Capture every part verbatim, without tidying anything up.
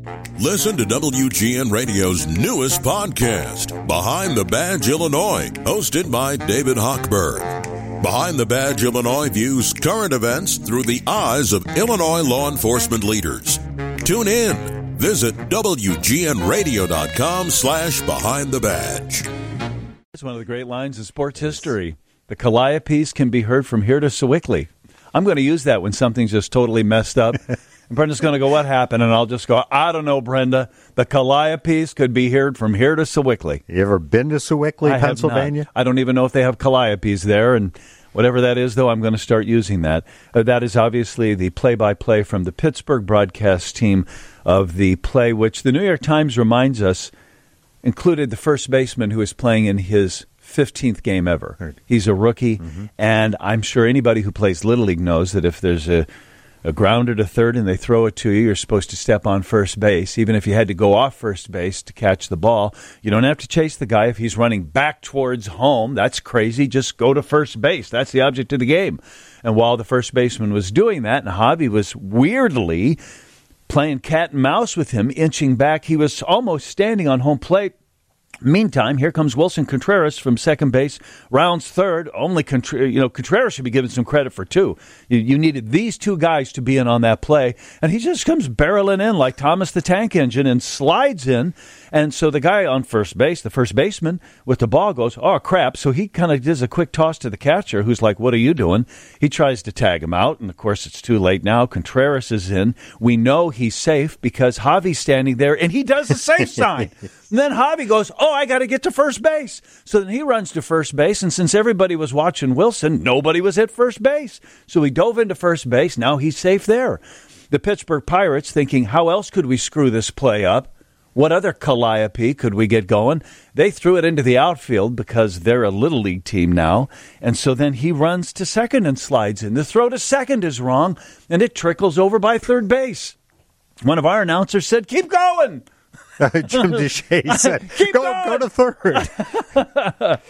Listen to W G N Radio's newest podcast, Behind the Badge Illinois, hosted by David Hochberg. Behind the Badge Illinois views current events through the eyes of Illinois law enforcement leaders. Tune in. Visit W G N radio dot com slash behind the badge. It's one of the great lines in sports history. The Calliope's can be heard from here to Sewickley. I'm going to use that when something's just totally messed up. And Brenda's going to go, what happened? And I'll just go, I don't know, Brenda. The Calliope's could be heard from here to Sewickley. You ever been to Sewickley, I Pennsylvania? I don't even know if they have Calliope's there. And whatever that is, though, I'm going to start using that. Uh, that is obviously the play-by-play from the Pittsburgh broadcast team of the play, which the New York Times reminds us included the first baseman who is playing in his fifteenth game ever. He's a rookie, mm-hmm. and I'm sure anybody who plays Little League knows that if there's a a grounder to third and they throw it to you, you're supposed to step on first base. Even if you had to go off first base to catch the ball, you don't have to chase the guy if he's running back towards home. That's crazy. Just go to first base. That's the object of the game. And while the first baseman was doing that, and Javi was weirdly playing cat and mouse with him, inching back, he was almost standing on home plate. Meantime, here comes Wilson Contreras from second base, rounds third. Only Contra- you know Contreras should be given some credit for two. You, you needed these two guys to be in on that play, and he just comes barreling in like Thomas the Tank Engine and slides in. And so the guy on first base, the first baseman, with the ball goes, oh, crap. So he kind of does a quick toss to the catcher, who's like, what are you doing? He tries to tag him out, and, of course, it's too late now. Contreras is in. We know he's safe because Javi's standing there, and he does the safe sign. And then Javi goes, oh, I got to get to first base. So then he runs to first base, and since everybody was watching Wilson, nobody was at first base. So he dove into first base. Now he's safe there. The Pittsburgh Pirates thinking, how else could we screw this play up? What other Calliope could we get going? They threw it into the outfield because they're a Little League team now. And so then he runs to second and slides in. The throw to second is wrong, and it trickles over by third base. One of our announcers said, keep going. Jim Deshaies said, keep go, going. go to third.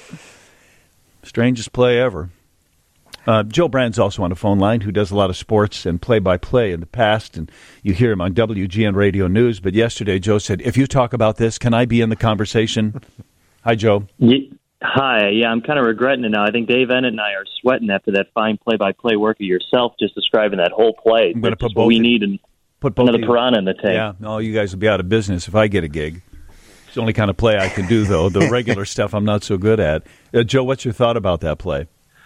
Strangest play ever. Uh, Joe Brand's also on the phone line, who does a lot of sports and play-by-play in the past, and you hear him on W G N Radio News. But yesterday, Joe said, if you talk about this, can I be in the conversation? Hi, Joe. Yeah, hi. Yeah, I'm kind of regretting it now. I think Dave Ennett and I are sweating after that fine play-by-play work of yourself just describing that whole play. I'm going to put what both we in, need and put both another piranha in the tank. Yeah, no, you guys will be out of business if I get a gig. It's the only kind of play I can do, though. The regular stuff I'm not so good at. Uh, Joe, what's your thought about that play?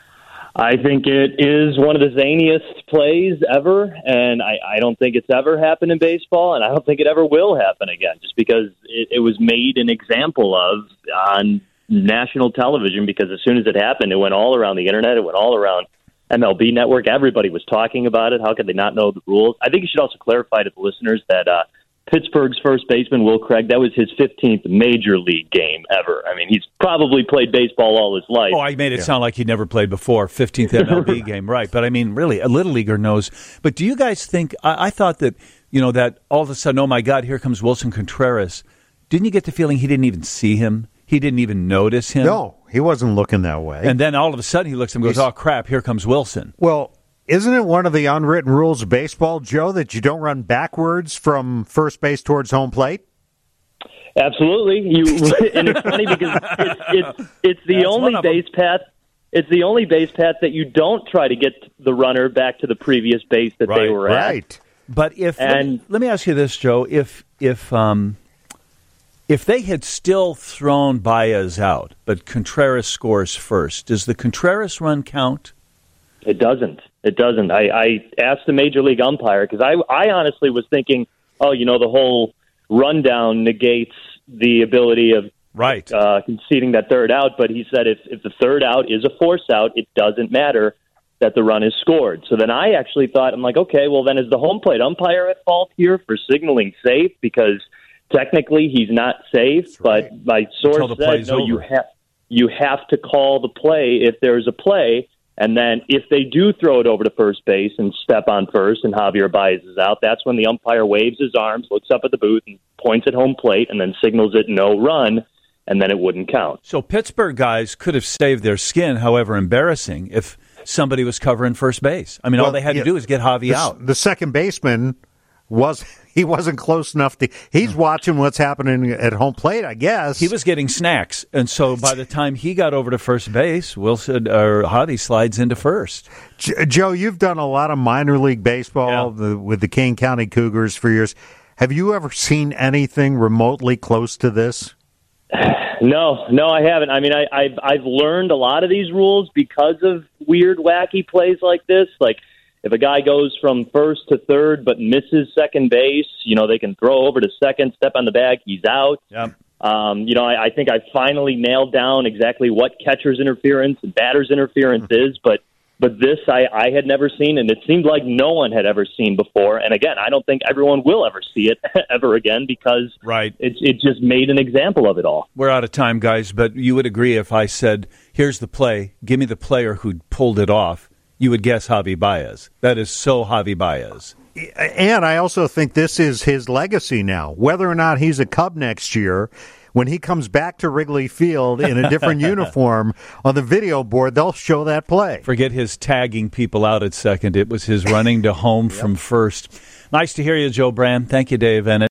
I think it is one of the zaniest plays ever, and I, I don't think it's ever happened in baseball, and I don't think it ever will happen again, just because it, it was made an example of on national television, because as soon as it happened, it went all around the Internet, it went all around M L B Network. Everybody was talking about it. How could they not know the rules? I think you should also clarify to the listeners that uh, Pittsburgh's first baseman, Will Craig, that was his fifteenth major league game ever. I mean, he's probably played baseball all his life. Oh, I made it yeah. sound like he'd never played before. fifteenth M L B game, right. But, I mean, really, a Little Leaguer knows. But do you guys think, I, I thought that, you know, that all of a sudden, oh, my God, here comes Wilson Contreras. Didn't you get the feeling he didn't even see him? He didn't even notice him? No, he wasn't looking that way. And then all of a sudden he looks and goes, He's, oh, crap, here comes Wilson. Well, isn't it one of the unwritten rules of baseball, Joe, that you don't run backwards from first base towards home plate? Absolutely. You and it's funny because it's it's, it's the That's only base path. It's the only base path that you don't try to get the runner back to the previous base that right, they were at. Right. But if and, let, me, let me ask you this, Joe, if if um if they had still thrown Baez out, but Contreras scores first, does the Contreras run count? It doesn't. It doesn't. I, I asked the major league umpire because I, I honestly was thinking, oh, you know, the whole rundown negates the ability of right uh, conceding that third out. But he said if, if the third out is a force out, it doesn't matter that the run is scored. So then I actually thought, I'm like, okay, well, then is the home plate umpire at fault here for signaling safe? Because technically he's not safe, right. But my source said, no, over. you have you have to call the play if there's a play. And then if they do throw it over to first base and step on first and Javier Baez is out, that's when the umpire waves his arms, looks up at the booth, and points at home plate and then signals it no run, and then it wouldn't count. So Pittsburgh guys could have saved their skin, however embarrassing, if somebody was covering first base. I mean, well, all they had yeah, to do was get Javi the, out. The second baseman was he wasn't close enough to. He's watching what's happening at home plate, I guess. He was getting snacks, and so by the time he got over to first base, Wilson or Javi slides into first. J- Joe, you've done a lot of minor league baseball Yeah. the, with the Kane County Cougars for years. Have you ever seen anything remotely close to this? No, no, I haven't. I mean, I, I've I've learned a lot of these rules because of weird, wacky plays like this. Like if a guy goes from first to third but misses second base, you know, they can throw over to second, step on the bag, he's out. Yep. Um, you know, I, I think I finally nailed down exactly what catcher's interference and batter's interference is, but but this I, I had never seen, and it seemed like no one had ever seen before. And again, I don't think everyone will ever see it ever again because right. it, it just made an example of it all. We're out of time, guys, but you would agree if I said, here's the play, give me the player who pulled it off, you would guess Javi Baez. That is so Javi Baez. And I also think this is his legacy now. Whether or not he's a Cub next year, when he comes back to Wrigley Field in a different uniform, on the video board, they'll show that play. Forget his tagging people out at second. It was his running to home yep. from first. Nice to hear you, Joe Brand. Thank you, Dave Ennett.